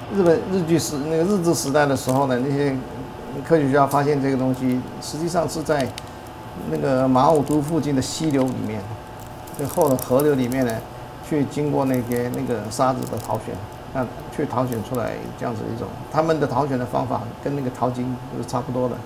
日治时代的时候呢，那些科学家发现这个东西，实际上是在那个马武都附近的溪流里面，这后的河流里面呢，去经过那个沙子的淘选，那去淘选出来这样子一种，他们的淘选的方法跟那个淘金是差不多的。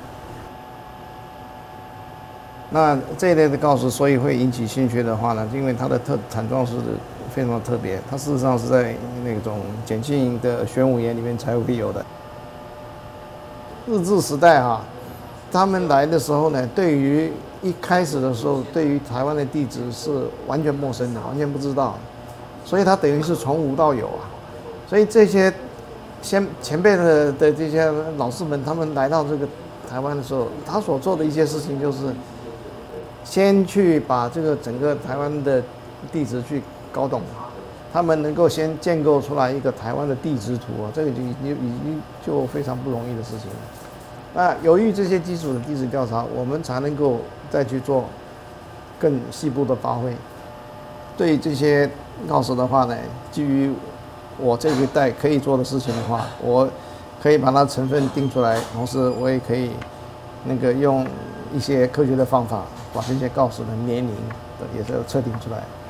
那这一类的锆石，所以会引起兴趣的话呢，因为它的产状是非常的特别，它事实上是在那种碱性的玄武岩里面才会有的。日治时代他们来的时候呢，对于一开始的时候，对于台湾的地质是完全陌生的，完全不知道，所以他等于是从无到有啊。所以这些前辈的这些老师们，他们来到这个台湾的时候，他所做的一些事情就是，先去把这个整个台湾的地质去搞懂，他们能够先建构出来一个台湾的地质图啊，这个已经就非常不容易的事情了。那由于这些基础的地质调查，我们才能够再去做更细部的发挥。对这些锆石的话呢，基于我这一代可以做的事情的话，我可以把它成分定出来，同时我也可以用一些科学的方法，把这些锆石的年龄也是测定出来。